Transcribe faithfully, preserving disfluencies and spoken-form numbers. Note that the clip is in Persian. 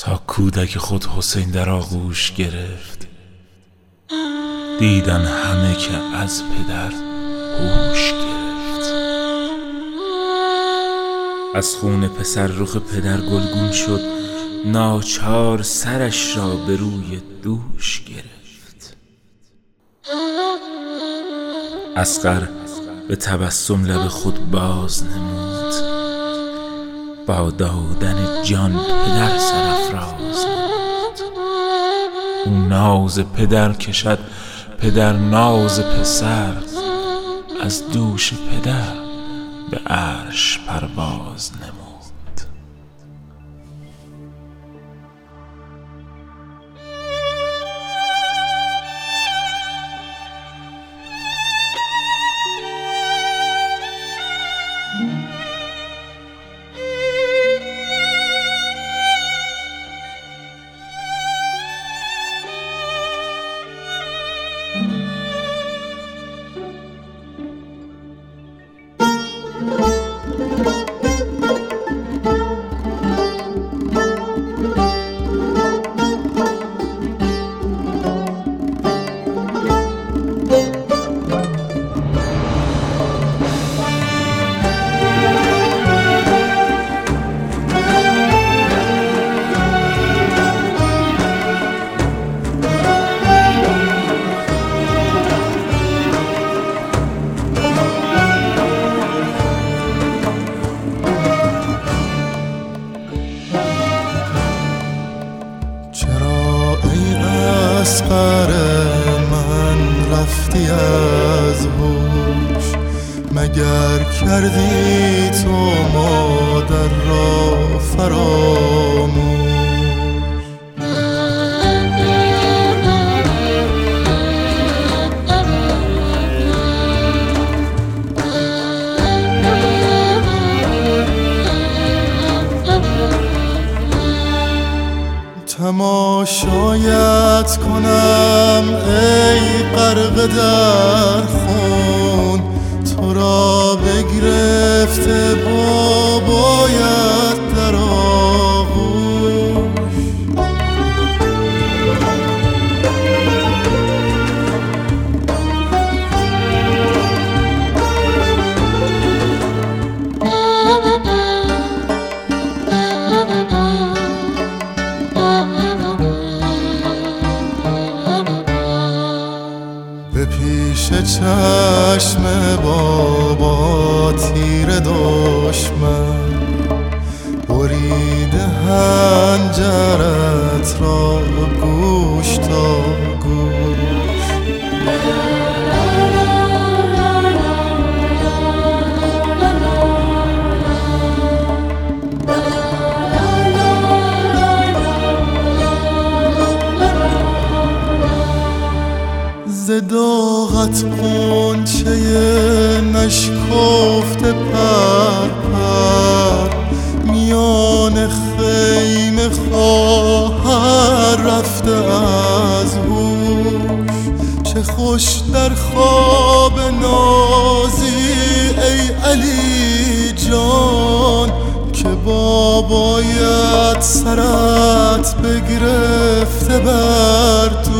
تا کودک خود حسین در آغوش گرفت، دیدن همه که از پدر هوش گرفت. از خون پسر رخ پدر گلگون شد، ناچار سرش را به روی دوش گرفت. اصغر به تبسم لب خود باز نمود، با دادن جان پدر سرافراز نمود. او ناز پدر کشد، پدر ناز پسر، از دوش پدر به عرش پرواز نمود. اصغر من رفتی از هوش، مگر کردی تو مادر را فراموش؟ تماشایت کنم ای غرق در خون، تو را بگرفته بابایت در آغوش. به پیش چشم بابا تیر دشمن، بریده حنجرت را گوش تا گوش. ز داغت غنچه نشکفته پر پر، میان خیمه خواهر رفته از هوش. چه خوش در خواب نازی ای علی جان، که بابایت سرت بگرفته بر